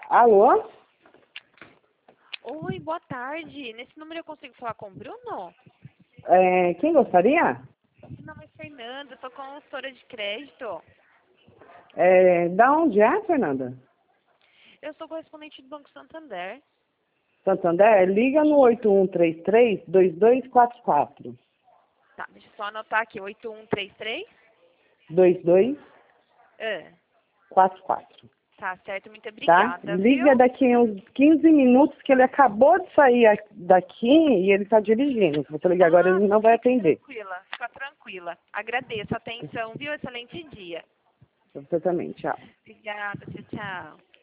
Alô? Oi, boa tarde. Nesse número eu consigo falar com o Bruno? Quem gostaria? Meu nome é Fernanda, sou consultora de crédito. Da onde é, Fernanda? Eu sou correspondente do Banco Santander. Santander? Liga no 8133-2244. Tá, deixa eu só anotar aqui, 8133. 2244. Tá certo, muito Tá? obrigada, Liga viu? daqui uns 15 minutos que ele acabou de sair daqui e ele está dirigindo. Se você ligar agora, ele não vai atender. Fica tranquila. Agradeço a atenção, viu? Excelente dia. Você também, tchau. Obrigada, tchau, tchau.